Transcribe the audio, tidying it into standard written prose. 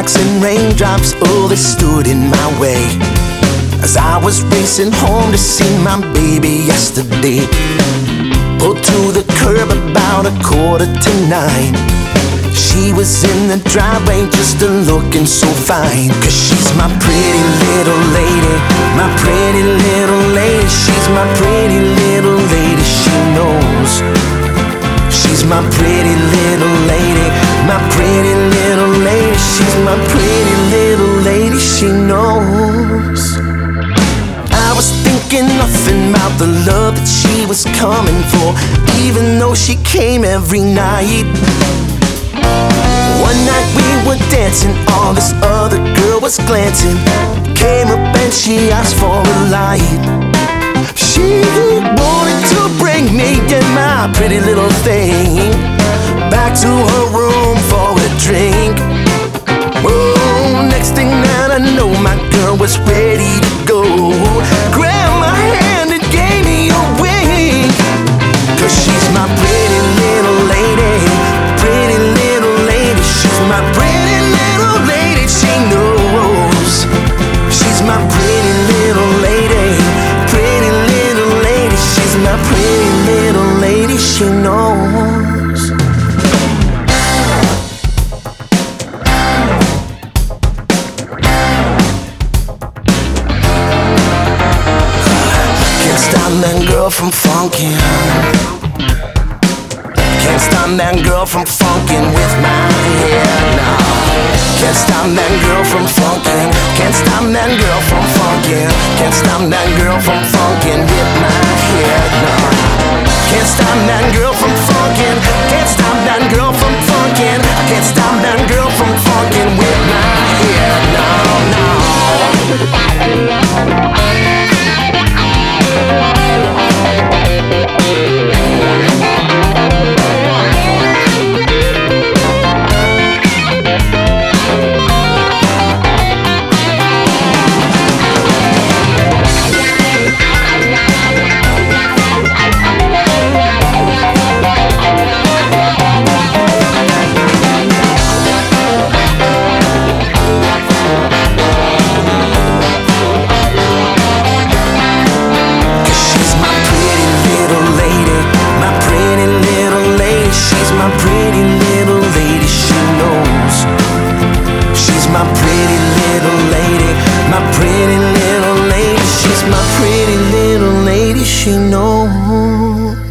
Sidewalks and raindrops, oh, they stood in my way as I was racing home to see my baby yesterday. Pulled to the curb about 8:45. She was in the driveway just looking so fine. 'Cause she's my pretty little lady, my pretty little lady. She's my pretty little lady, she knows. She's my pretty little lady, my pretty little lady. She's my pretty little lady, she knows. I was thinking nothing about the love that she was coming for, even though she came every night. One night we were dancing, all this other girl was glancing. Came up and she asked for a light. She wanted to bring me and my pretty little thing back to her room for a drink. Oh, next thing that I know, my girl was ready to go. Grabbed my hand and gave me a wink. 'Cause she's my pretty little lady, pretty little lady. She's my pretty little lady, she knows. She's my pretty little lady, pretty little lady. She's my pretty little lady, she knows. Can't stop that girl from funkin'. Can't stop that girl from funkin' with my head, no. Can't stop that girl from funkin'. Can't stop that girl from funkin'. Can't stop that girl from funkin' with my head, no. Can't stop that girl from funkin'. Can't stop that girl from funkin'. I can't stop that girl from funkin' with my head, no, no. My pretty little lady, my pretty little lady. She's my pretty little lady, she knows.